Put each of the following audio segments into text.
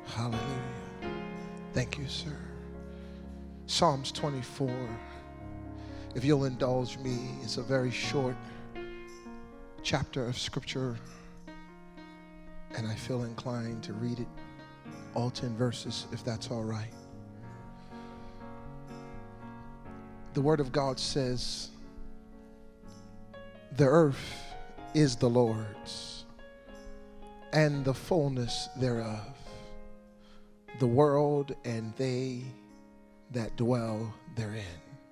Hallelujah. Thank you, sir. Psalms 24. If you'll indulge me, it's a very short chapter of scripture, and I feel inclined to read it, all 10 verses, if that's all right. The word of God says, the earth is the Lord's, and the fullness thereof, the world and they that dwell therein.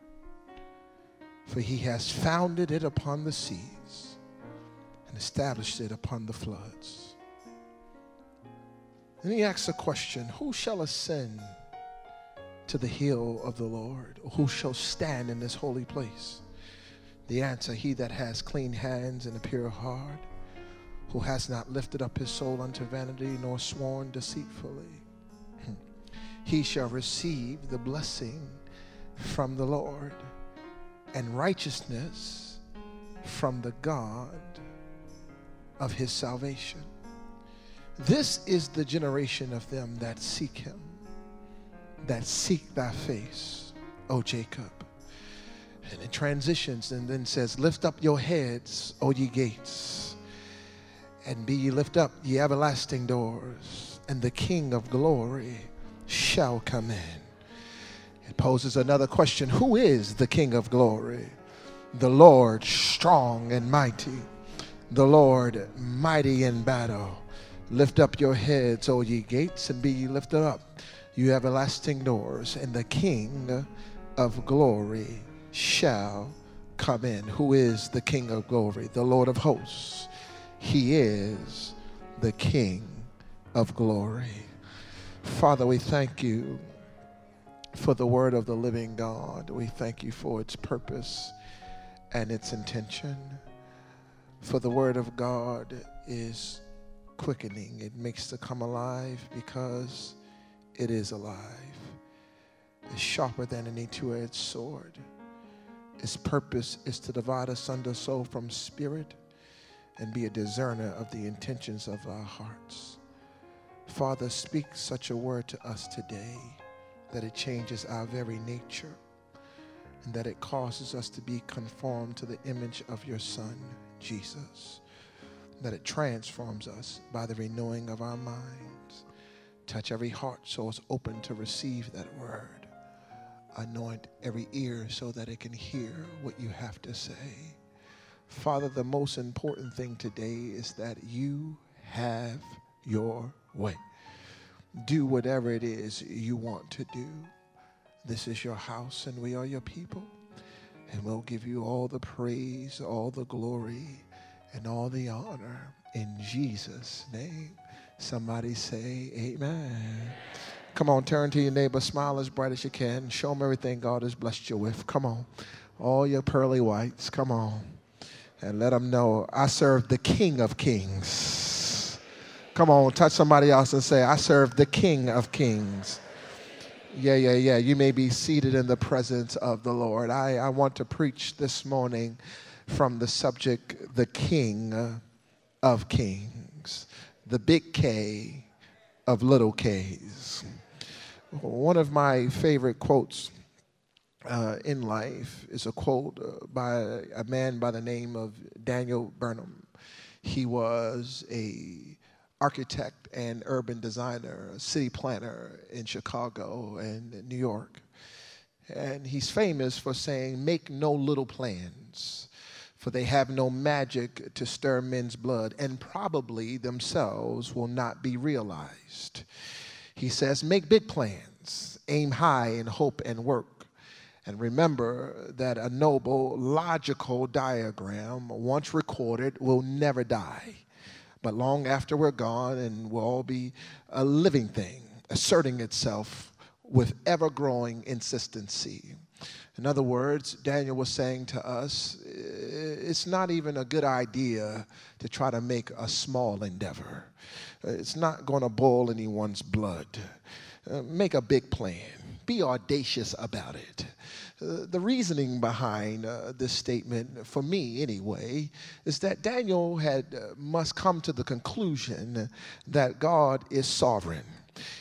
For he has founded it upon the seas and established it upon the floods. And he asks a question, who shall ascend to the hill of the Lord? Or who shall stand in this holy place? The answer, he that has clean hands and a pure heart, who has not lifted up his soul unto vanity, nor sworn deceitfully. He shall receive the blessing from the Lord, and righteousness from the God of his salvation. This is the generation of them that seek him, that seek thy face, O Jacob. And it transitions and then says, lift up your heads, O ye gates, and be ye lift up, ye everlasting doors, and the King of glory shall come in. It poses another question. Who is the King of glory? The Lord strong and mighty, the Lord mighty in battle. Lift up your heads, O ye gates, and be ye lifted up, you everlasting doors, and the King of glory shall come in. Who is the King of glory? The Lord of hosts. He is the King of glory. Father, we thank you for the word of the living God. We thank you for its purpose and its intention. For the word of God is quickening. It makes to come alive because it is alive. It's sharper than any two-edged sword. Its purpose is to divide asunder soul from spirit and be a discerner of the intentions of our hearts. Father, speak such a word to us today that it changes our very nature and that it causes us to be conformed to the image of your Son, Jesus, that it transforms us by the renewing of our minds. Touch every heart so it's open to receive that word. Anoint every ear so that it can hear what you have to say. Father, the most important thing today is that you have your way. Do whatever it is you want to do. This is your house and we are your people. And we'll give you all the praise, all the glory, and all the honor in Jesus' name. Somebody say amen. Come on, turn to your neighbor, smile as bright as you can. Show them everything God has blessed you with. Come on. All your pearly whites, come on. And let them know I serve the King of Kings. Come on, touch somebody else and say, I serve the King of Kings. Yeah. You may be seated in the presence of the Lord. I want to preach this morning from the subject, the King of Kings. The big K of little K's. One of my favorite quotes in life is a quote by a man by the name of Daniel Burnham. He was a architect and urban designer, a city planner in Chicago and New York. And he's famous for saying, make no little plans, for they have no magic to stir men's blood, and probably themselves will not be realized. He says, make big plans, aim high in hope and work. And remember that a noble, logical diagram, once recorded, will never die. But long after we're gone, and will all be a living thing, asserting itself with ever-growing insistency. In other words, Daniel was saying to us, it's not even a good idea to try to make a small endeavor. It's not going to boil anyone's blood. Make a big plan. Be audacious about it. The reasoning behind this statement, for me anyway, is that Daniel must come to the conclusion that God is sovereign.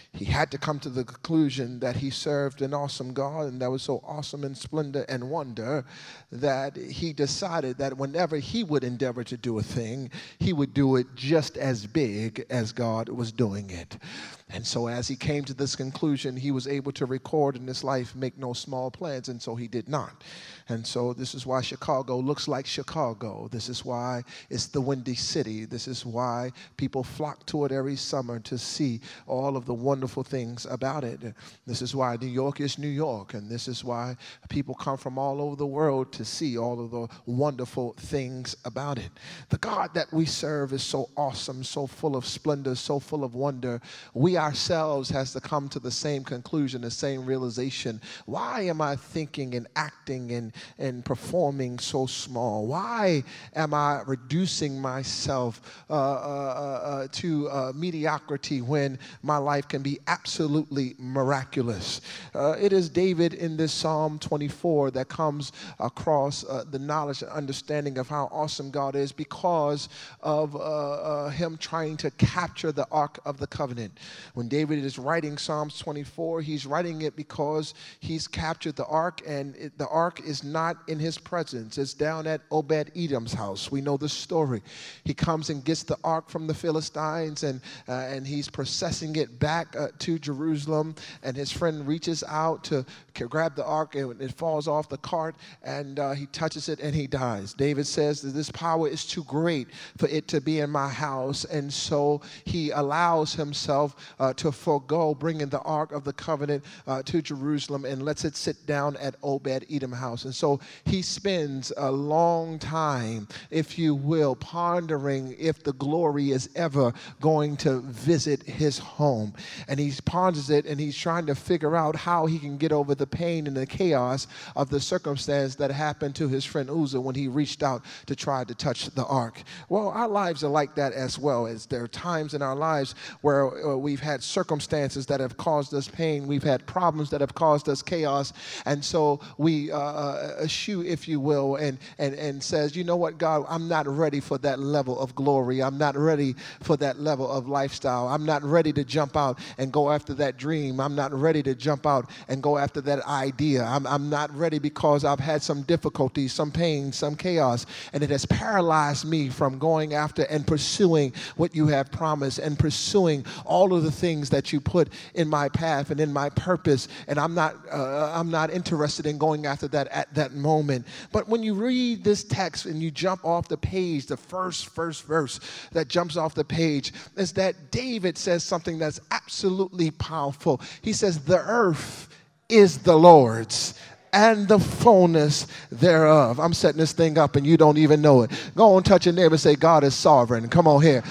He had to come to the conclusion that he served an awesome God, and that was so awesome in splendor and wonder that he decided that whenever he would endeavor to do a thing, he would do it just as big as God was doing it. And so as he came to this conclusion, he was able to record in his life, make no small plans, and so he did not. And so this is why Chicago looks like Chicago. This is why it's the Windy City. This is why people flock to it every summer to see all of the wonderful things about it. This is why New York is New York, and this is why people come from all over the world to see all of the wonderful things about it. The God that we serve is so awesome, so full of splendor, so full of wonder. We ourselves has to come to the same conclusion, the same realization. Why am I thinking and acting and performing so small? Why am I reducing myself to mediocrity when my life can be absolutely miraculous? It is David in this Psalm 24 that comes across the knowledge and understanding of how awesome God is because of him trying to capture the Ark of the Covenant. When David is writing Psalms 24, he's writing it because he's captured the Ark, and the Ark is not in his presence. It's down at Obed-Edom's house. We know the story. He comes and gets the Ark from the Philistines, and he's processing it back to Jerusalem, and his friend reaches out to grab the Ark, and it falls off the cart, and he touches it, and he dies. David says that this power is too great for it to be in my house, and so he allows himself to forego bringing the Ark of the Covenant to Jerusalem and lets it sit down at Obed-Edom house. And so he spends a long time, if you will, pondering if the glory is ever going to visit his home. And he ponders it, and he's trying to figure out how he can get over the pain and the chaos of the circumstance that happened to his friend Uzzah when he reached out to try to touch the Ark. Well, our lives are like that as well. As there are times in our lives where we've had circumstances that have caused us pain. We've had problems that have caused us chaos. And so we eschew, if you will, and says, you know what, God, I'm not ready for that level of glory. I'm not ready for that level of lifestyle. I'm not ready to jump out and go after that dream. I'm not ready to jump out and go after that idea. I'm not ready because I've had some difficulties, some pain, some chaos, and it has paralyzed me from going after and pursuing what you have promised and pursuing all of the things that you put in my path and in my purpose, and I'm not interested in going after that at that moment. But when you read this text and you jump off the page, the first verse that jumps off the page is that David says something that's absolutely powerful. He says, the earth is the Lord's and the fullness thereof. I'm setting this thing up and you don't even know it. Go on, touch your neighbor and say, God is sovereign. Come on here.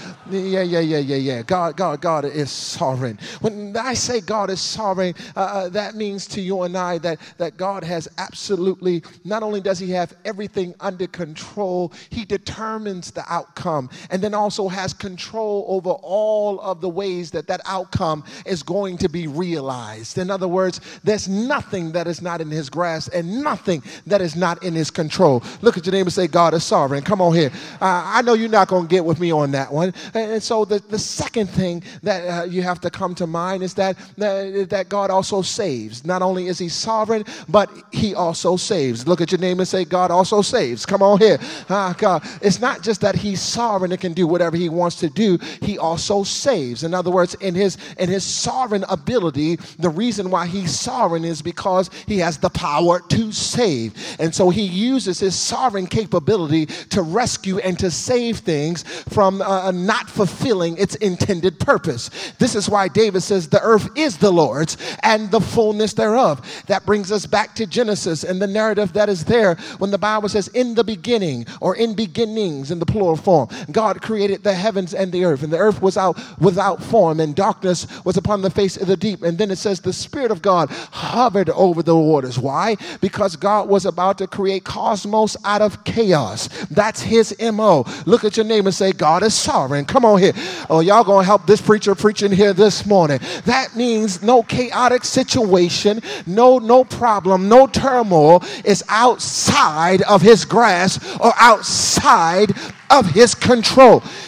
Yeah. God is sovereign. When I say God is sovereign, that means to you and I that God has absolutely, not only does he have everything under control, he determines the outcome and then also has control over all of the ways that outcome is going to be realized. In other words, there's nothing that is not in his grasp and nothing that is not in his control. Look at your neighbor and say, God is sovereign. Come on here. I know you're not going to get with me on that one. And so the second thing that you have to come to mind is that God also saves. Not only is he sovereign, but he also saves. Look at your neighbor and say, God also saves. Come on here. God. It's not just that he's sovereign and can do whatever he wants to do. He also saves. In other words, in his sovereign ability, the reason why he's sovereign is because he has the power to save. And so he uses his sovereign capability to rescue and to save things from not fulfilling its intended purpose. This is why David says the earth is the Lord's and the fullness thereof. That brings us back to Genesis and the narrative that is there when the Bible says in the beginning, or in beginnings in the plural form, God created the heavens and the earth, and the earth was without form, and darkness was upon the face of the deep. And then it says the Spirit of God hovered over the waters. Why? Because God was about to create cosmos out of chaos. That's his MO. Look at your neighbor and say, God is sovereign. Come on here. Oh, y'all going to help this preacher preaching here this morning. That means no chaotic situation, no problem, no turmoil is outside of his grasp or outside of his control.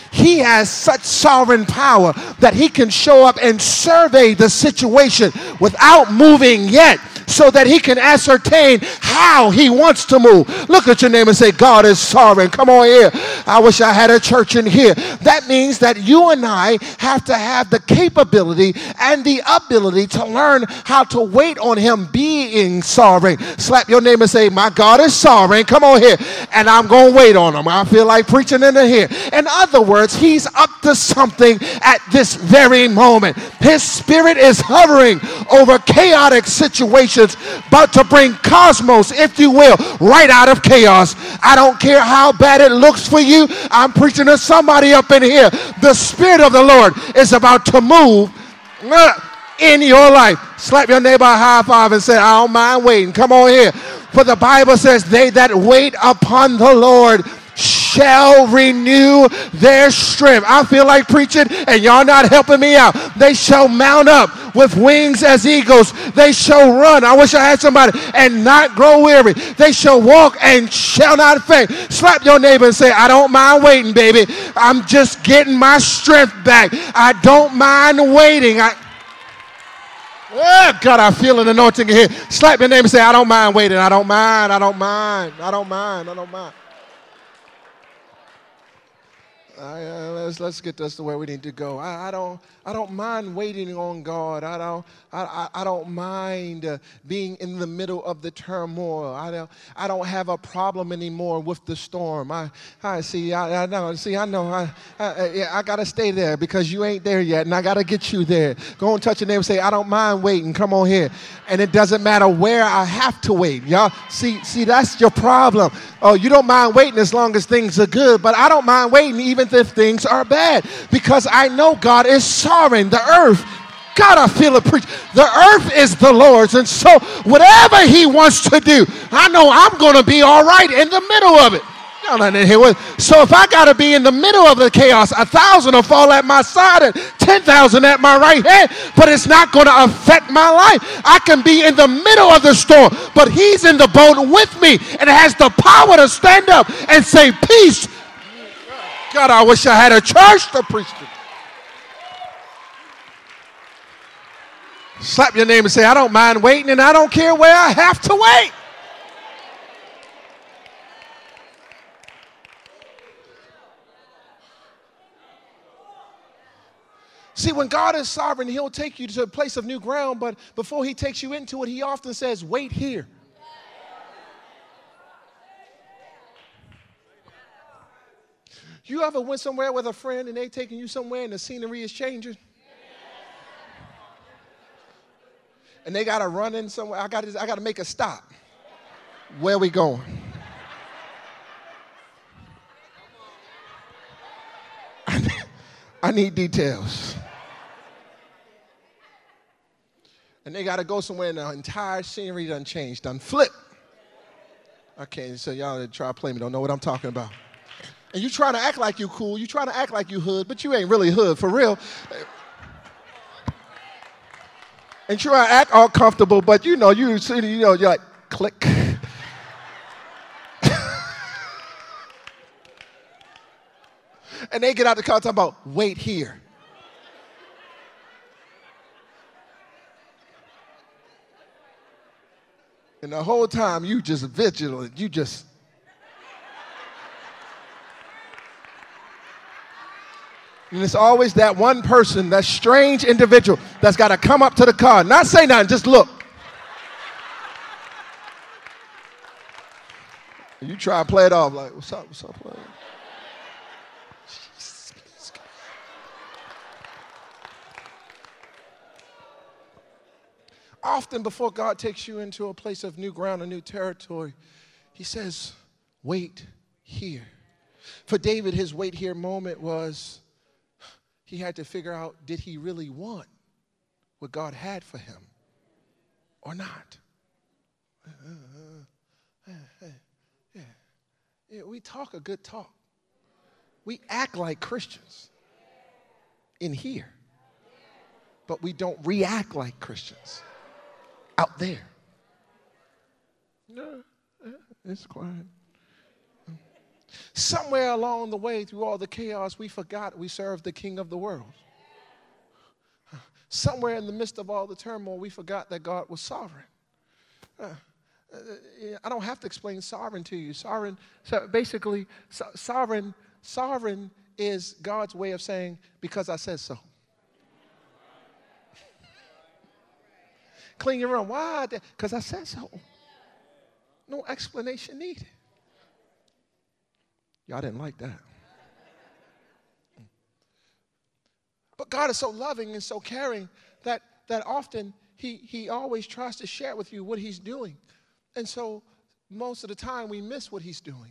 he has such sovereign power that he can show up and survey the situation without moving yet, so that he can ascertain how he wants to move. Look at your neighbor and say, God is sovereign. Come on here. I wish I had a church in here. That means that you and I have to have the capability and the ability to learn how to wait on him being sovereign. Slap your neighbor and say, my God is sovereign. Come on here. And I'm going to wait on him. I feel like preaching in here. In other words, he's up to something at this very moment. His spirit is hovering over chaotic situations, about to bring cosmos, if you will, right out of chaos. I don't care how bad it looks for you. I'm preaching to somebody up in here. The Spirit of the Lord is about to move in your life. Slap your neighbor a high five and say, I don't mind waiting. Come on here. For the Bible says, they that wait upon the Lord shall renew their strength. I feel like preaching and y'all not helping me out. They shall mount up with wings as eagles. They shall run. I wish I had somebody, and not grow weary. They shall walk and shall not faint. Slap your neighbor and say, I don't mind waiting, baby. I'm just getting my strength back. I don't mind waiting. Oh, God, I feel an anointing in here. Slap your neighbor and say, I don't mind waiting. I don't mind. I don't mind. I don't mind. I don't mind. Let's get this to where we need to go. I don't mind waiting on God. I don't mind being in the middle of the turmoil. I don't have a problem anymore with the storm. I know. I gotta stay there because you ain't there yet, and I gotta get you there. Go and touch your neighbor and say, I don't mind waiting. Come on here. And it doesn't matter where I have to wait. Y'all see that's your problem. Oh, you don't mind waiting as long as things are good, but I don't mind waiting even if things are bad, because I know God is sovereign. The earth, God, I feel it preach. The earth is the Lord's, and so whatever he wants to do, I know I'm going to be all right in the middle of it. So if I got to be in the middle of the chaos, 1,000 will fall at my side and 10,000 at my right hand, but it's not going to affect my life. I can be in the middle of the storm, but he's in the boat with me and has the power to stand up and say, peace. God, I wish I had a church to preach to. Slap your name and say, I don't mind waiting, and I don't care where I have to wait. See, when God is sovereign, he'll take you to a place of new ground, but before he takes you into it, he often says, wait here. You ever went somewhere with a friend and they taking you somewhere and the scenery is changing? And they got to run in somewhere. I got to make a stop. Where we going? I need details. And they got to go somewhere and the entire scenery done changed, done flip. Okay, so y'all try to play me, don't know what I'm talking about. And you trying to act like you cool, you trying to act like you hood, but you ain't really hood for real. And you try to act all comfortable, but you're like, click. And they get out the car talking about, wait here. And the whole time you just vigilant, you just. And it's always that one person, that strange individual that's got to come up to the car, not say nothing, just look. You try to play it off like, what's up, play? Often before God takes you into a place of new ground, a new territory, he says, wait here. For David, his wait here moment was he had to figure out, did he really want what God had for him or not? Yeah, we talk a good talk. We act like Christians in here, but we don't react like Christians out there. No, it's quiet. Somewhere along the way, through all the chaos, we forgot we served the King of the world. Somewhere in the midst of all the turmoil, we forgot that God was sovereign. I don't have to explain sovereign to you. Sovereign is God's way of saying, because I said so. Clean your room. Why? Because I said so. No explanation needed. Y'all didn't like that. But God is so loving and so caring that often he always tries to share with you what he's doing. And so most of the time we miss what he's doing.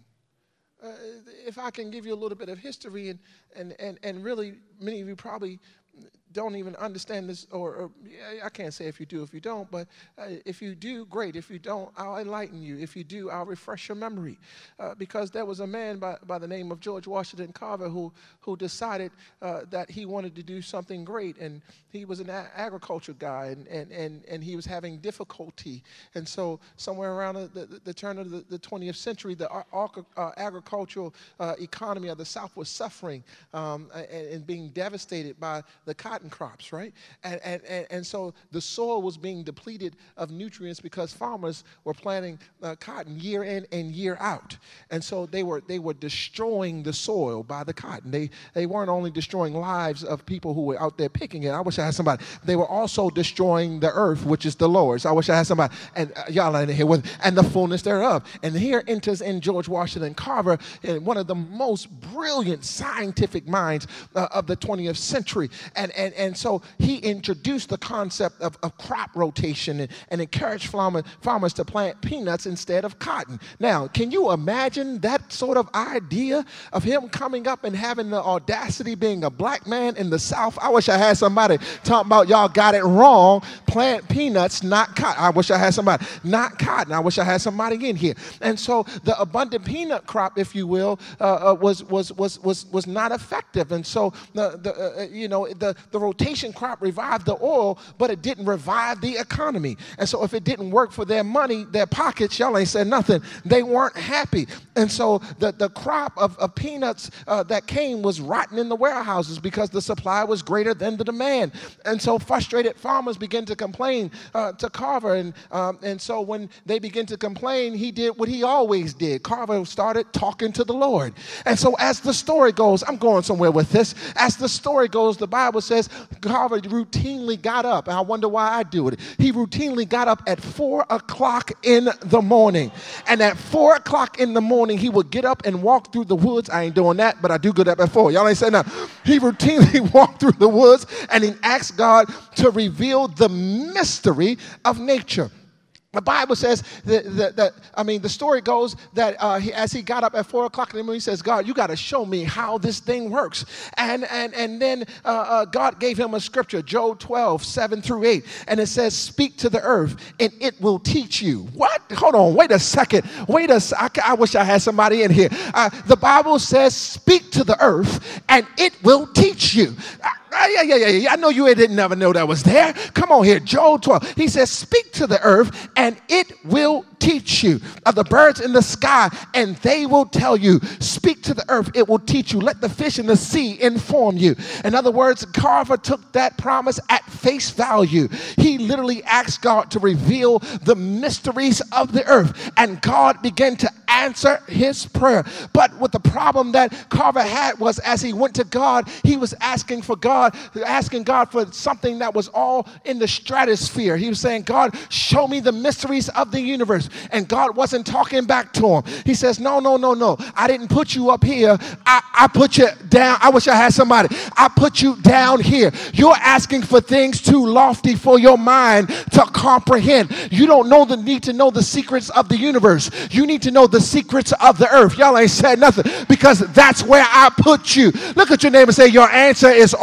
If I can give you a little bit of history, and really many of you probably don't even understand this, or I can't say if you do, if you don't, but if you do, great. If you don't, I'll enlighten you. If you do, I'll refresh your memory. Because there was a man by the name of George Washington Carver who decided that he wanted to do something great, and he was an agriculture guy, and he was having difficulty. And so somewhere around the turn of the 20th century, the agricultural economy of the South was suffering and being devastated by the cotton crops, right? And so the soil was being depleted of nutrients because farmers were planting cotton year in and year out. And so they were destroying the soil by the cotton. They weren't only destroying lives of people who were out there picking it. I wish I had somebody. They were also destroying the earth, which is the Lord's. I wish I had somebody. And y'all ain't here with, and the fullness thereof. And here enters in George Washington Carver, one of the most brilliant scientific minds of the 20th century. And so he introduced the concept of crop rotation and encouraged farmers to plant peanuts instead of cotton. Now, can you imagine that sort of idea of him coming up and having the audacity being a black man in the South? I wish I had somebody talking about y'all got it wrong. Plant peanuts, not cotton. I wish I had somebody. Not cotton. I wish I had somebody in here. And so the abundant peanut crop, if you will, was not effective. And so the rotation crop revived the oil, but it didn't revive the economy. And so if it didn't work for their money, their pockets, y'all ain't said nothing. They weren't happy. And so the crop of peanuts that came was rotten in the warehouses because the supply was greater than the demand. And so frustrated farmers began to complain to Carver. And so when they began to complain, he did what he always did. Carver started talking to the Lord. And so as the story goes, I'm going somewhere with this. As the story goes, the Bible says Carver routinely got up. And I wonder why I do it. He routinely got up at 4 o'clock in the morning. And at 4 o'clock in the morning, he would get up and walk through the woods. I ain't doing that, but I do get up at 4. Y'all ain't saying nothing. He routinely walked through the woods and he asked God to reveal the mystery of nature. The Bible says the story goes that as he got up at 4 o'clock in the morning, he says, God, you got to show me how this thing works. And then God gave him a scripture, Job 12, 7 through 8. And it says, speak to the earth and it will teach you. What? Hold on. Wait a second. I wish I had somebody in here. The Bible says, speak to the earth and it will teach you. Yeah. I know you didn't never know that was there. Come on here. Job 12. He says, speak to the earth and it will teach you. Of the birds in the sky and they will tell you. Speak to the earth. It will teach you. Let the fish in the sea inform you. In other words, Carver took that promise at face value. He literally asked God to reveal the mysteries of the earth. And God began to answer his prayer. But what the problem that Carver had was as he went to God, he was asking God for something that was all in the stratosphere. He was saying, God, show me the mysteries of the universe. And God wasn't talking back to him. He says, no. I didn't put you up here. I put you down. I wish I had somebody. I put you down here. You're asking for things too lofty for your mind to comprehend. You don't need to know the secrets of the universe. You need to know the secrets of the earth. Y'all ain't said nothing because that's where I put you. Look at your neighbor and say, your answer is already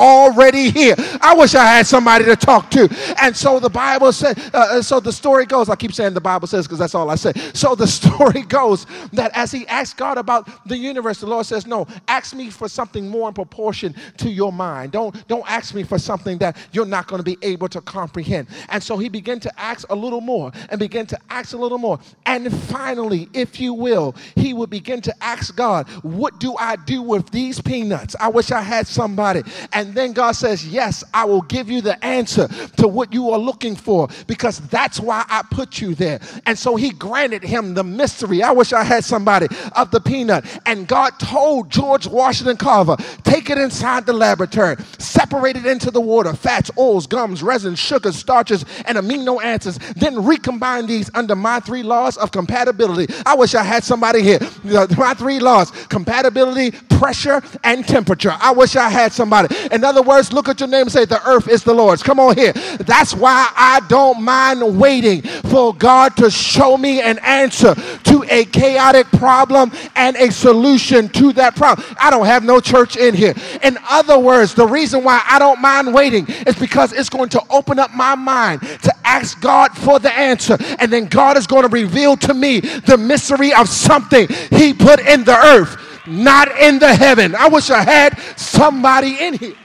already here. I wish I had somebody to talk to. And so the Bible said, so the story goes, I keep saying the Bible says because that's all I say. So the story goes that as he asked God about the universe, the Lord says, no, ask me for something more in proportion to your mind. Don't ask me for something that you're not going to be able to comprehend. And so he began to ask a little more and began to ask a little more. And finally, if you will, he would begin to ask God, what do I do with these peanuts? I wish I had somebody. And then God says, yes, I will give you the answer to what you are looking for, because that's why I put you there. And so he granted him the mystery. I wish I had somebody of the peanut. And God told George Washington Carver, take it inside the laboratory, separate it into the water, fats, oils, gums, resins, sugars, starches, and amino acids. Then recombine these under my 3 laws of compatibility. I wish I had somebody here. My 3 laws: compatibility, pressure, and temperature. I wish I had somebody. In other words, look at your name and say, the earth is the Lord's. Come on here. That's why I don't mind waiting for God to show me an answer to a chaotic problem and a solution to that problem. I don't have no church in here. In other words, the reason why I don't mind waiting is because it's going to open up my mind to ask God for the answer. And then God is going to reveal to me the mystery of something he put in the earth, not in the heaven. I wish I had somebody in here.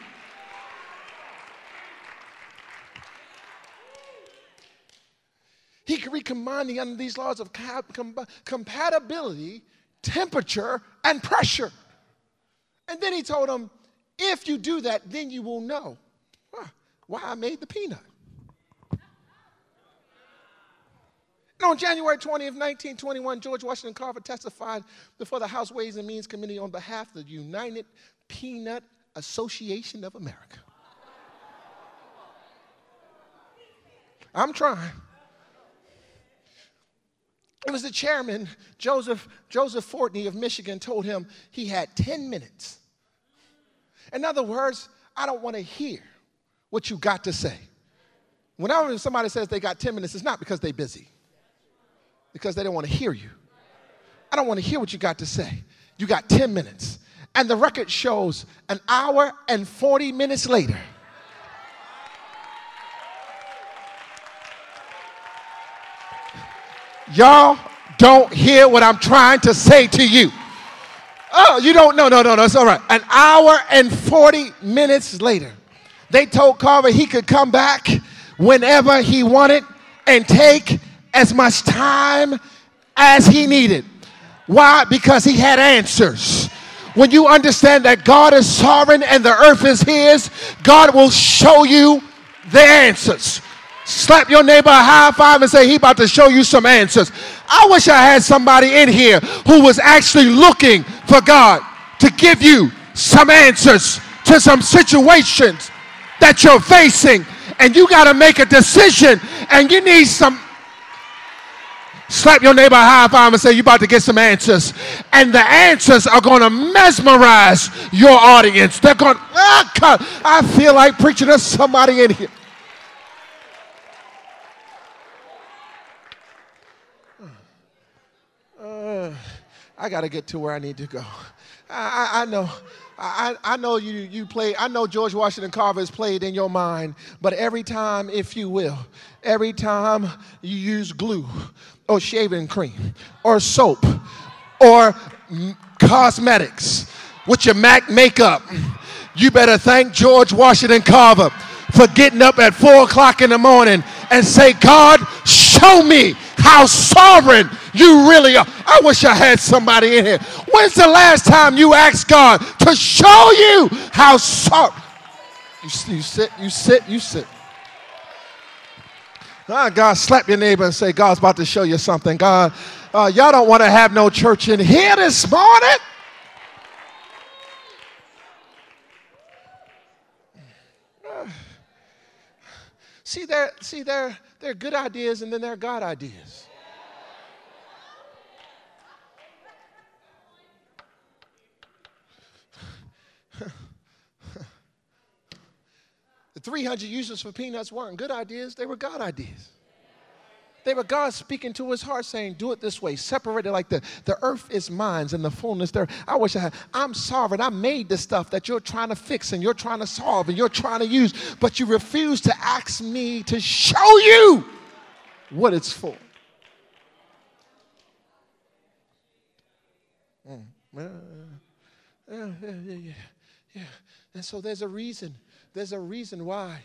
He could recombine under these laws of compatibility, temperature, and pressure. And then he told him, if you do that, then you will know why I made the peanut. And on January 20th, 1921, George Washington Carver testified before the House Ways and Means Committee on behalf of the United Peanut Association of America. I'm trying. It was the chairman, Joseph Fortney of Michigan, told him he had 10 minutes. In other words, I don't want to hear what you got to say. Whenever somebody says they got 10 minutes, it's not because they're busy. Because they don't want to hear you. I don't want to hear what you got to say. You got 10 minutes. And the record shows an hour and 40 minutes later, y'all don't hear what I'm trying to say to you. Oh, you don't? No, it's all right. An hour and 40 minutes later, they told Carver he could come back whenever he wanted and take as much time as he needed. Why? Because he had answers. When you understand that God is sovereign and the earth is his, God will show you the answers. Slap your neighbor a high five and say, he about to show you some answers. I wish I had somebody in here who was actually looking for God to give you some answers to some situations that you're facing, and you got to make a decision, and you need some. Slap your neighbor a high five and say, you're about to get some answers. And the answers are going to mesmerize your audience. They're going, I feel like preaching to somebody in here. I got to get to where I need to go. I know you play. I know George Washington Carver is played in your mind, but every time, if you will, every time you use glue or shaving cream or soap or cosmetics with your MAC makeup, you better thank George Washington Carver for getting up at 4 o'clock in the morning and say, God, show me how sovereign you really are. I wish I had somebody in here. When's the last time you asked God to show you how sovereign? You sit. God, slap your neighbor and say, God's about to show you something. God, y'all don't want to have no church in here this morning. See, there are good ideas and then there are God ideas. The 300 uses for peanuts weren't good ideas, they were God ideas. God speaking to his heart saying, do it this way, separate it like this. The earth is mine and the fullness there. I wish I had. I'm sovereign. I made the stuff that you're trying to fix and you're trying to solve and you're trying to use, but you refuse to ask me to show you what it's for. Yeah. And so there's a reason why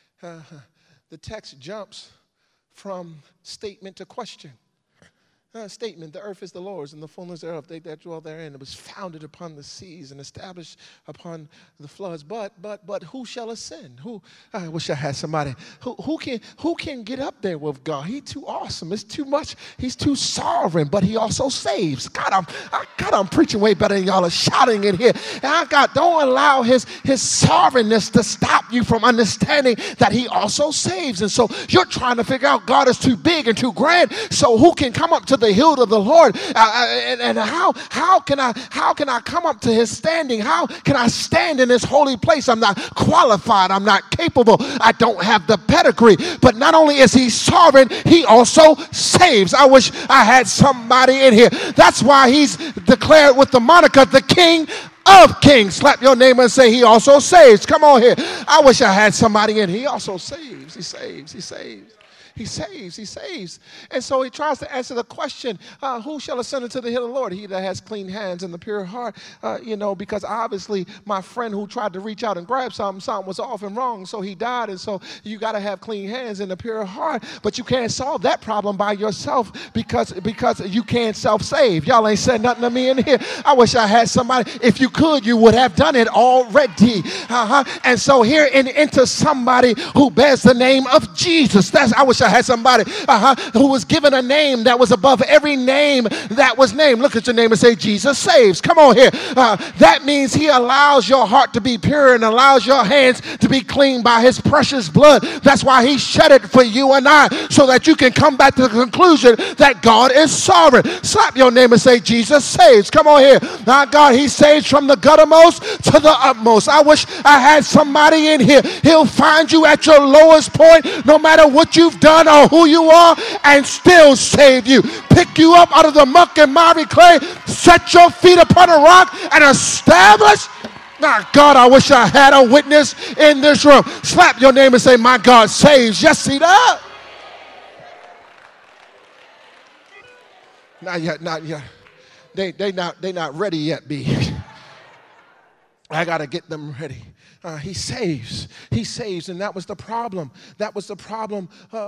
the text jumps from statement to question. Statement, the earth is the Lord's and the fullness thereof, they that dwell therein. It was founded upon the seas and established upon the floods. But who shall ascend? I wish I had somebody. Who can get up there with God? He's too awesome. It's too much. He's too sovereign, but he also saves. God, I'm preaching way better than y'all are shouting in here. And don't allow his sovereignness to stop you from understanding that he also saves. And so you're trying to figure out God is too big and too grand. So who can come up to the hill of the Lord, and how can I come up to his standing? How can I stand in his holy place? I'm not qualified. I'm not capable. I don't have the pedigree. But not only is he sovereign, he also saves. I wish I had somebody in here. That's why he's declared with the moniker the King of Kings. Slap your neighbor and say he also saves. Come on here. I wish I had somebody in here. He also saves. He saves. He saves. He saves, he saves. And so he tries to answer the question, who shall ascend into the hill of the Lord? He that has clean hands and the pure heart, because obviously my friend who tried to reach out and grab something was off and wrong, so he died. And so you got to have clean hands and a pure heart. But you can't solve that problem by yourself because you can't self-save. Y'all ain't said nothing to me in here. I wish I had somebody. If you could, you would have done it already. And so here enter somebody who bears the name of Jesus. I wish I had somebody who was given a name that was above every name that was named. Look at your name and say, Jesus saves. Come on here. That means he allows your heart to be pure and allows your hands to be clean by his precious blood. That's why he shed it for you and I, so that you can come back to the conclusion that God is sovereign. Slap your name and say, Jesus saves. Come on here. Now, God, he saves from the guttermost to the utmost. I wish I had somebody in here. He'll find you at your lowest point, no matter what you've done or who you are, and still save you. Pick you up out of the muck and miry clay, set your feet upon a rock, and establish. Now, God, I wish I had a witness in this room. Slap your name and say, my God saves. Yes, he does. Not yet. They not ready yet, B. I got to get them ready. He saves, and that was the problem. That was the problem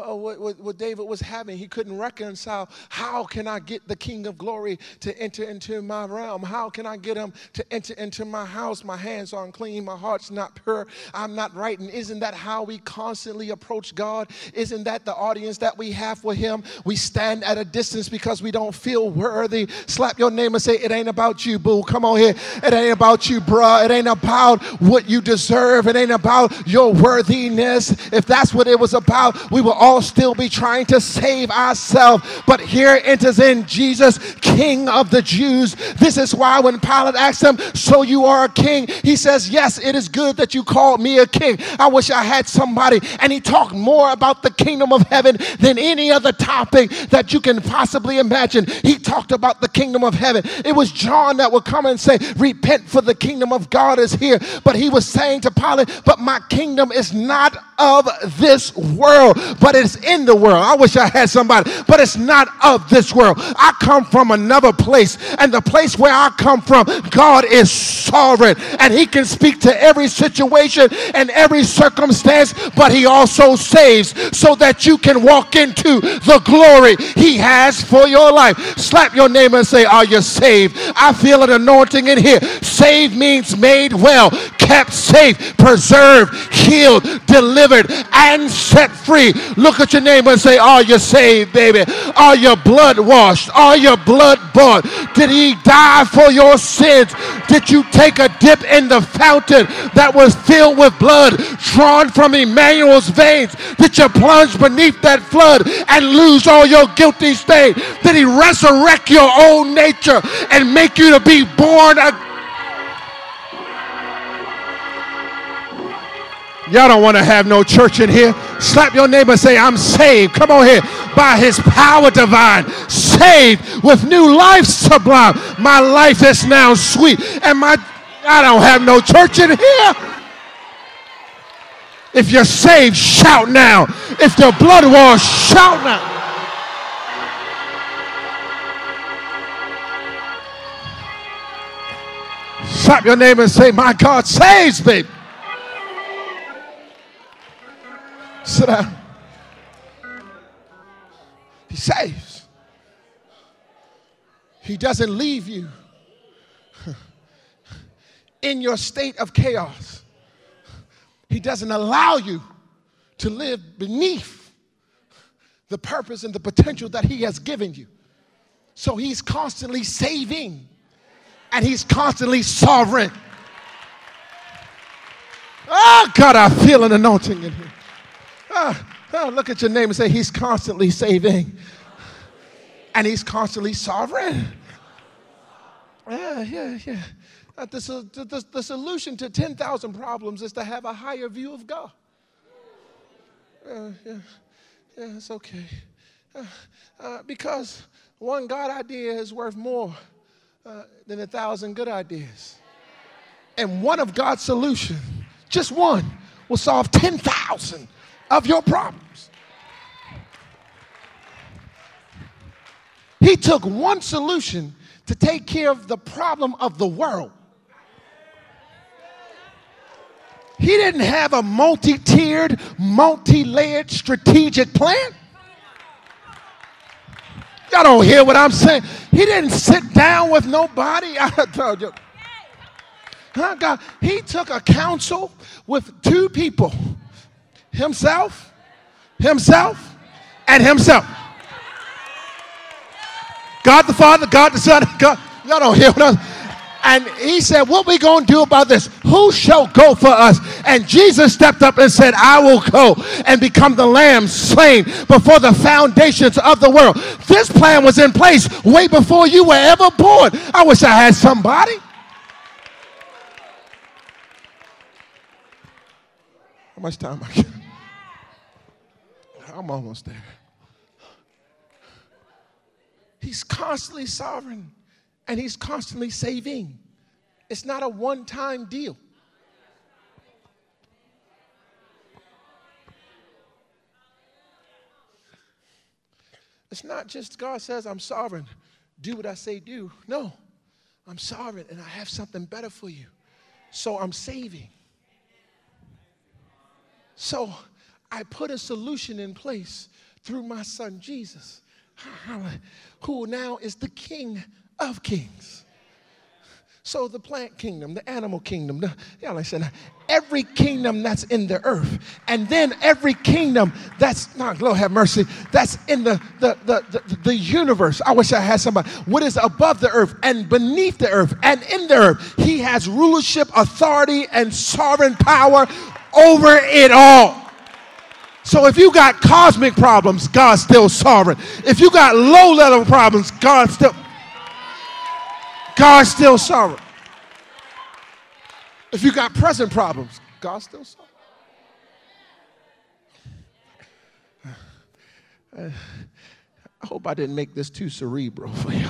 what David was having. He couldn't reconcile. How can I get the King of Glory to enter into my realm? How can I get him to enter into my house? My hands are unclean. My heart's not pure. I'm not right. And isn't that how we constantly approach God? Isn't that the audience that we have with him? We stand at a distance because we don't feel worthy. Slap your name and say, it ain't about you, boo. Come on here. It ain't about you, bruh. It ain't about what you deserve. It ain't about your worthiness. If that's what it was about, we will all still be trying to save ourselves. But here enters in Jesus, King of the Jews. This is why when Pilate asked him, so you are a king? He says, yes, it is good that you called me a king. I wish I had somebody. And he talked more about the kingdom of heaven than any other topic that you can possibly imagine. He talked about the kingdom of heaven. It was John that would come and say, repent, for the kingdom of God is here. But he was saying to Pilate, but my kingdom is not of this world, but it's in the world. I wish I had somebody, but it's not of this world. I come from another place, and the place where I come from, God is sovereign, and he can speak to every situation and every circumstance, but he also saves so that you can walk into the glory he has for your life. Slap your neighbor and say, are you saved? I feel an anointing in here. Saved means made well, kept safe, preserved, healed, delivered, and set free. Look at your neighbor and say, are you saved, baby? Are you blood washed? Are you blood bought? Did he die for your sins? Did you take a dip in the fountain that was filled with blood drawn from Emmanuel's veins? Did you plunge beneath that flood and lose all your guilty stain? Did he resurrect your own nature and make you to be born again? Y'all don't want to have no church in here. Slap your neighbor and say, I'm saved. Come on here. by his power divine, saved with new life sublime. My life is now sweet, and I don't have no church in here. If you're saved, shout now. If the blood was, shout now. Slap your neighbor and say, my God saves me. Sit down. He saves. He doesn't leave you in your state of chaos. He doesn't allow you to live beneath the purpose and the potential that he has given you. So he's constantly saving, and he's constantly sovereign. Oh, God, I feel an anointing in here. Look at your neighbor and say, he's constantly saving, and he's constantly sovereign. Yeah. The solution to 10,000 problems is to have a higher view of God. Yeah, it's okay. Because one God idea is worth more than 1,000 good ideas. And one of God's solutions, just one, will solve 10,000 of your problems. He took one solution to take care of the problem of the world. He didn't have a multi-tiered, multi-layered strategic plan. Y'all don't hear what I'm saying. He didn't sit down with nobody. I told you. God, he took a council with two people, himself, and himself. God the Father, God the Son, God. Y'all don't hear what I'm saying. And he said, what we going to do about this? Who shall go for us? And Jesus stepped up and said, I will go and become the lamb slain before the foundations of the world. This plan was in place way before you were ever born. I wish I had somebody. How much time I got? I'm almost there. He's constantly sovereign. And he's constantly saving. It's not a one-time deal. It's not just God says, I'm sovereign. Do what I say do. No, I'm sovereign and I have something better for you. So I'm saving. So I put a solution in place through my son Jesus, who now is the King of kings. So the plant kingdom, the animal kingdom, every kingdom that's in the earth, and then every kingdom that's, Lord have mercy, that's in the universe. I wish I had somebody. What is above the earth and beneath the earth and in the earth, he has rulership, authority, and sovereign power over it all. So if you got cosmic problems, God's still sovereign. If you got low-level problems, God's still sovereign. If you got present problems, God's still sovereign. I hope I didn't make this too cerebral for you.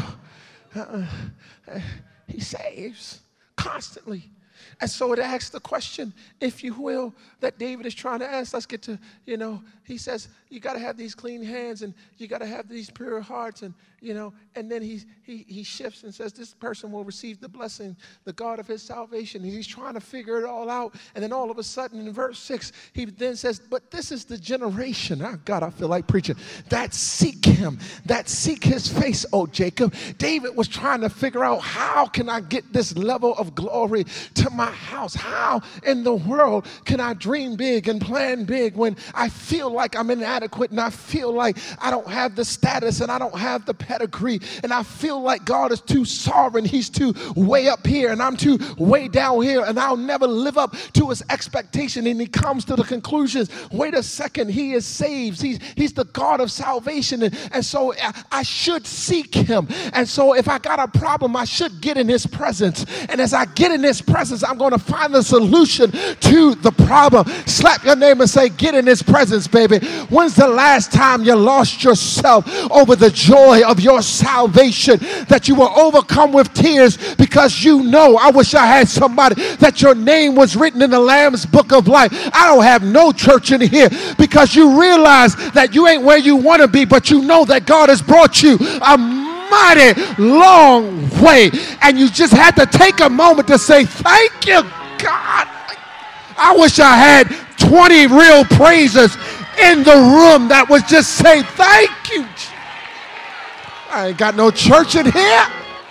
He saves constantly. And so it asks the question, if you will, that David is trying to ask. Let's get to, he says, you got to have these clean hands and you got to have these pure hearts. And, and then he shifts and says, this person will receive the blessing, the God of his salvation. And he's trying to figure it all out. And then all of a sudden in verse 6, he then says, but this is the generation, God, I feel like preaching, that seek him, that seek his face, oh Jacob. David was trying to figure out, how can I get this level of glory to my house? How in the world can I dream big and plan big when I feel like I'm inadequate and I feel like I don't have the status and I don't have the pedigree and I feel like God is too sovereign, he's too way up here and I'm too way down here and I'll never live up to his expectation. And he comes to the conclusion, wait a second, he is saved, he's the God of salvation, and so I should seek him. And so if I got a problem, I should get in his presence, and as I get in his presence, presence, I'm going to find the solution to the problem. Slap your neighbor and say, get in his presence, baby. When's the last time you lost yourself over the joy of your salvation, that you were overcome with tears because you know, I wish I had somebody, that your name was written in the Lamb's book of life. I don't have no church in here because you realize that you ain't where you want to be, but you know that God has brought you a mighty long way, and you just had to take a moment to say, thank you, God. I wish I had 20 real praisers in the room that would just say, thank you. I ain't got no church in here.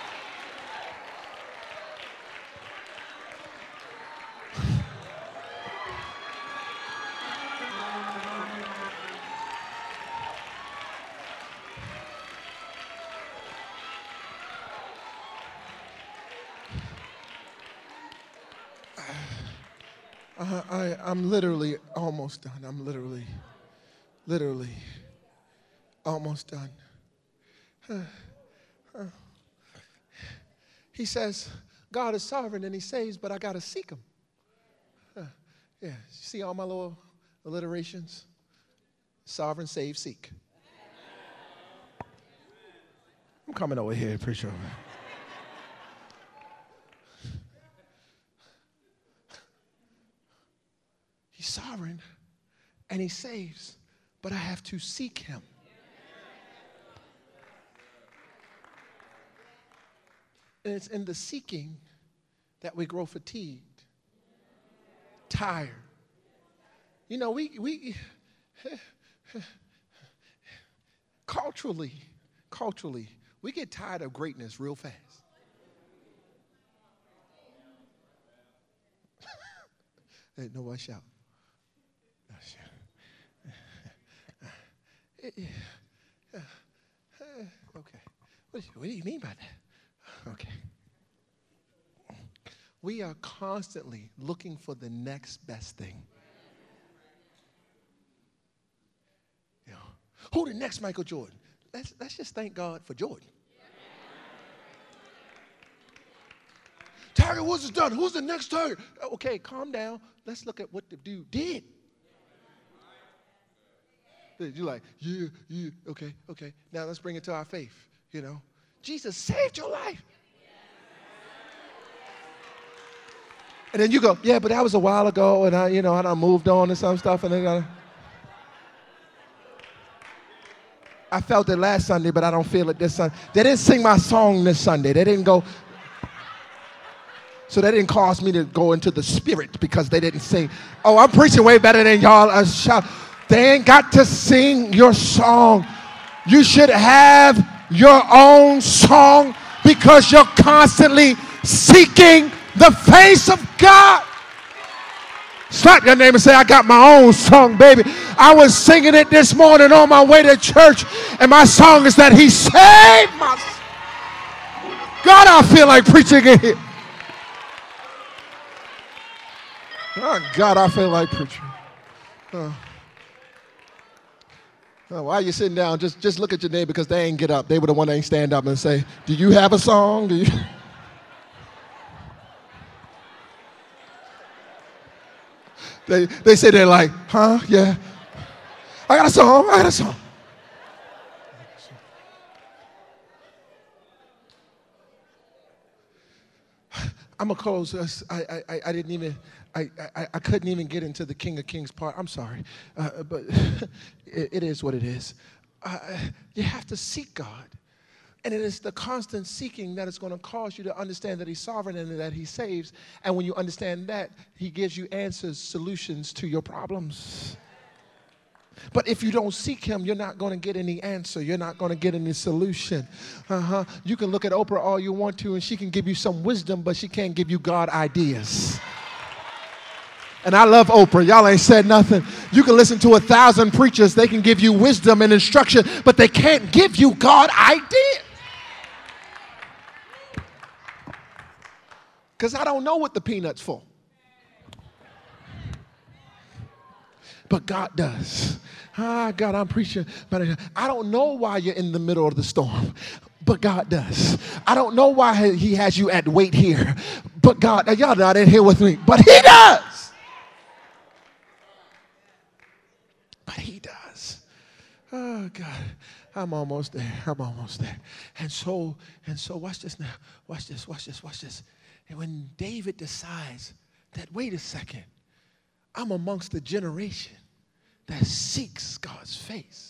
I'm literally almost done. I'm literally almost done. He says, God is sovereign and he saves, but I got to seek him. Yeah, see all my little alliterations? Sovereign, save, seek. I'm coming over here, preacher. He's sovereign and he saves, but I have to seek him. And it's in the seeking that we grow fatigued, tired. You know, we culturally, we get tired of greatness real fast. Hey, nobody shout. Okay. What do you mean by that? Okay. We are constantly looking for the next best thing. You know, who the next Michael Jordan? Let's just thank God for Jordan. Tiger Woods is done. Who's the next Tiger? Okay, calm down. Let's look at what the dude did. You're like, yeah, okay. Now let's bring it to our faith, you know. Jesus saved your life. And then you go, yeah, but that was a while ago, and I done moved on and some stuff, and then I felt it last Sunday, but I don't feel it this Sunday. They didn't sing my song this Sunday. They didn't go. So that didn't cause me to go into the spirit because they didn't sing. Oh, I'm preaching way better than y'all. Shout. They ain't got to sing your song. You should have your own song because you're constantly seeking the face of God. Slap your neighbor and say, I got my own song, baby. I was singing it this morning on my way to church, and my song is that he saved my soul. God, I feel like preaching in here. Oh, God, I feel like preaching. While you're sitting down, just look at your neighbor because they ain't get up. They were the one that ain't stand up and say, do you have a song? Do you? They say they're like, huh? Yeah. I got a song. I'm going to close. I didn't even, I couldn't even get into the King of Kings part. I'm sorry. But it is what it is. You have to seek God. And it is the constant seeking that is going to cause you to understand that he's sovereign and that he saves. And when you understand that, he gives you answers, solutions to your problems. But if you don't seek him, you're not going to get any answer. You're not going to get any solution. You can look at Oprah all you want to, and she can give you some wisdom, but she can't give you God ideas. And I love Oprah. Y'all ain't said nothing. You can listen to 1,000 preachers. They can give you wisdom and instruction, but they can't give you God ideas. Because I don't know what the peanut's for. But God does. God, I'm preaching. But I don't know why you're in the middle of the storm. but God does. I don't know why he has you at wait here, but God, y'all not in here with me, but he does. But he does. Oh God, I'm almost there. I'm almost there. And so watch this now. Watch this. And when David decides that, wait a second, I'm amongst the generation that seeks God's face,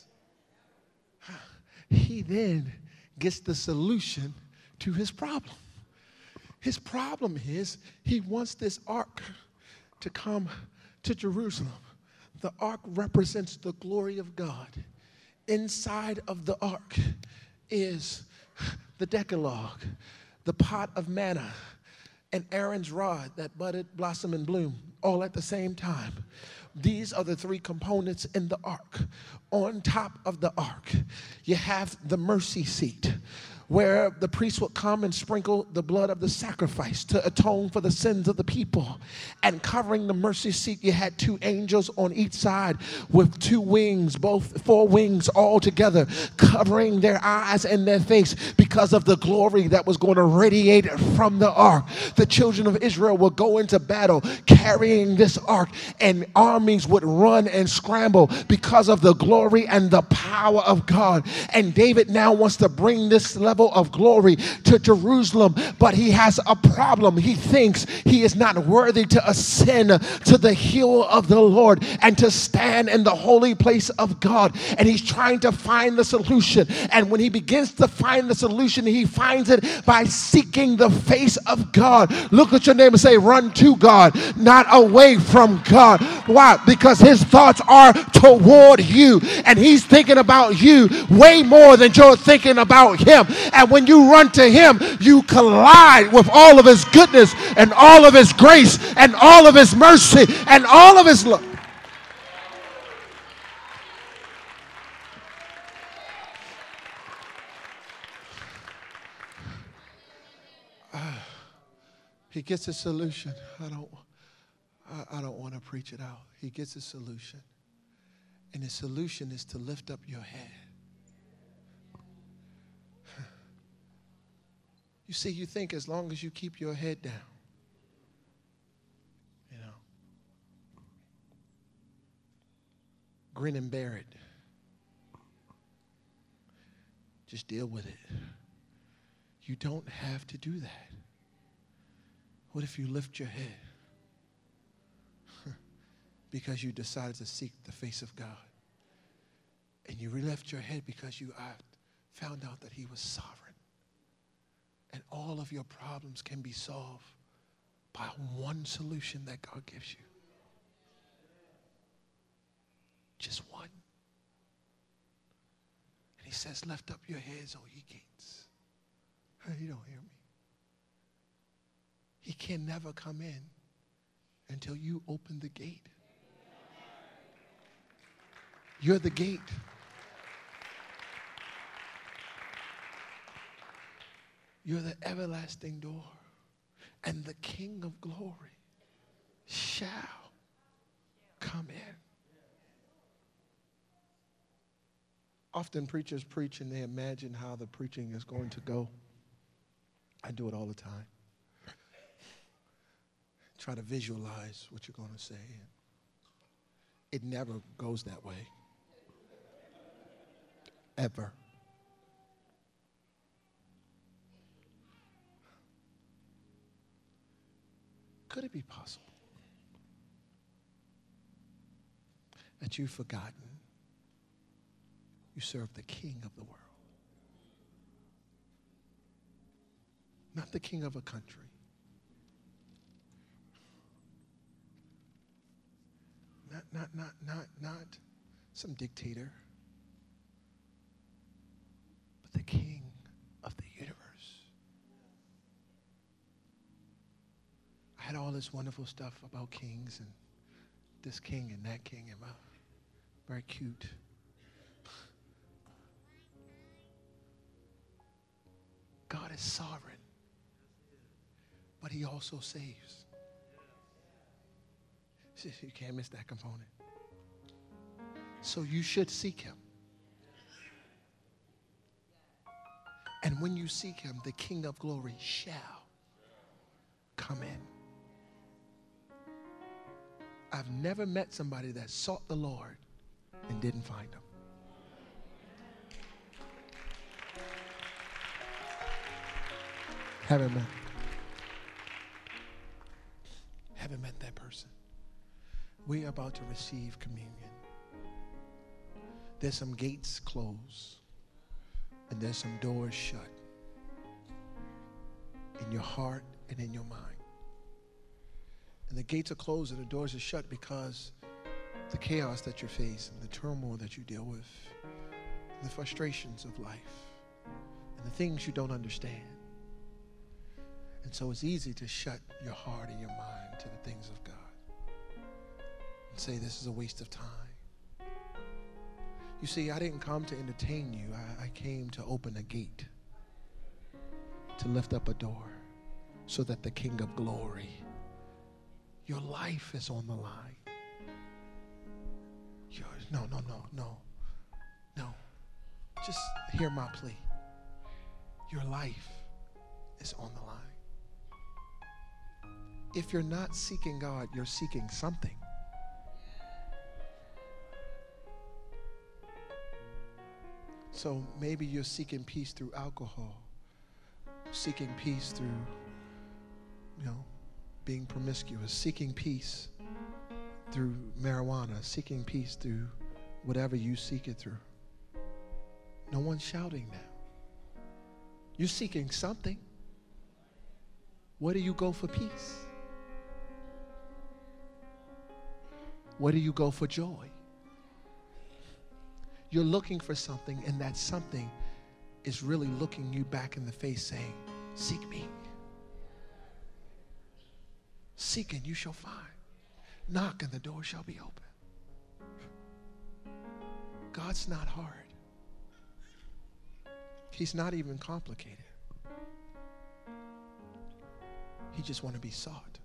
he then gets the solution to his problem. His problem is he wants this ark to come to Jerusalem. The ark represents the glory of God. Inside of the ark is the Decalogue, the pot of manna, and Aaron's rod that budded, blossom, and bloom all at the same time. These are the three components in the ark. On top of the ark, you have the mercy seat, where the priest would come and sprinkle the blood of the sacrifice to atone for the sins of the people. And covering the mercy seat, you had two angels on each side with two wings, both four wings all together, covering their eyes and their face because of the glory that was going to radiate from the ark. The children of Israel would go into battle carrying this ark, and armies would run and scramble because of the glory and the power of God. And David now wants to bring this level of glory to Jerusalem, but he has a problem. He thinks he is not worthy to ascend to the hill of the Lord and to stand in the holy place of God. And he's trying to find the solution. And when he begins to find the solution, he finds it by seeking the face of God. Look at your neighbor and say, run to God, not away from God. Why? Because his thoughts are toward you, and he's thinking about you way more than you're thinking about him. And when you run to him, you collide with all of his goodness and all of his grace and all of his mercy and all of his love. He gets a solution. I don't want to preach it out. He gets a solution. And the solution is to lift up your head. You see, you think as long as you keep your head down, grin and bear it. Just deal with it. You don't have to do that. What if you lift your head because you decided to seek the face of God? And you lift your head because you found out that he was sovereign. And all of your problems can be solved by one solution that God gives you. Just one. And he says, lift up your heads, O ye gates. You don't hear me. He can never come in until you open the gate. You're the gate. You're the everlasting door. And the King of glory shall come in. Often preachers preach and they imagine how the preaching is going to go. I do it all the time. Try to visualize what you're going to say. It never goes that way. Ever. Could it be possible that you've forgotten you serve the King of the world? Not the king of a country. Not some dictator, but the King of the universe. I had all this wonderful stuff about kings and this king and that king, and very cute. God is sovereign, but he also saves. You can't miss that component. So you should seek him. And when you seek him, the King of glory shall come in. I've never met somebody that sought the Lord and didn't find him. Haven't met that person. We are about to receive communion. There's some gates closed and there's some doors shut in your heart and in your mind. And the gates are closed and the doors are shut because the chaos that you face and the turmoil that you deal with, and the frustrations of life, and the things you don't understand. And so it's easy to shut your heart and your mind to the things of God and say this is a waste of time. You see, I didn't come to entertain you. I came to open a gate, to lift up a door so that the King of glory, your life is on the line. No. Just hear my plea. Your life is on the line. If you're not seeking God, you're seeking something. So maybe you're seeking peace through alcohol, seeking peace through, being promiscuous, seeking peace through marijuana, seeking peace through whatever you seek it through. No one's shouting now. You're seeking something. Where do you go for peace? Where do you go for joy? You're looking for something, and that something is really looking you back in the face saying, seek me. Seek and you shall find. Knock and the door shall be open. God's not hard. He's not even complicated. He just wants to be sought.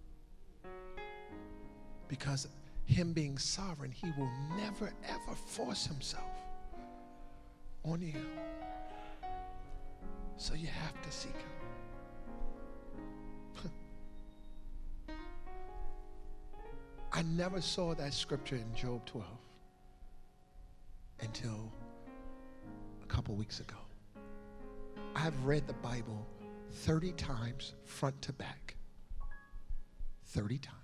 Because him being sovereign, he will never ever force himself on you. So you have to seek him. I never saw that scripture in Job 12 until a couple weeks ago. I've read the Bible 30 times front to back. 30 times.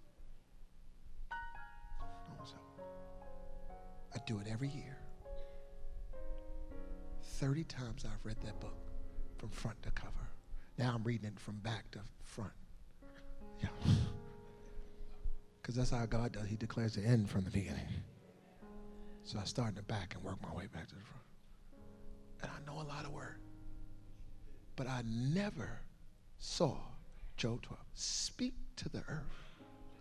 I do it every year. 30 times I've read that book from front to cover. Now I'm reading it from back to front. Yeah. Because that's how God does. He declares the end from the beginning. So I start in the back and work my way back to the front. And I know a lot of word. But I never saw Job 12 speak to the earth.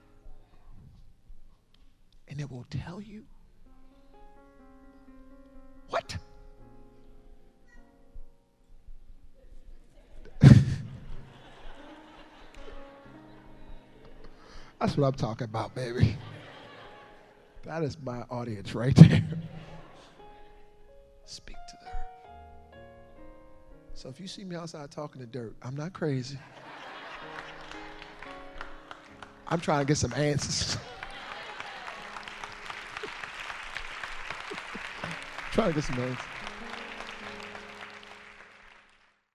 And it will tell you what? That's what I'm talking about, baby. That is my audience right there. Speak to the earth. So if you see me outside talking to dirt, I'm not crazy. I'm trying to get some answers. Trying to get some answers.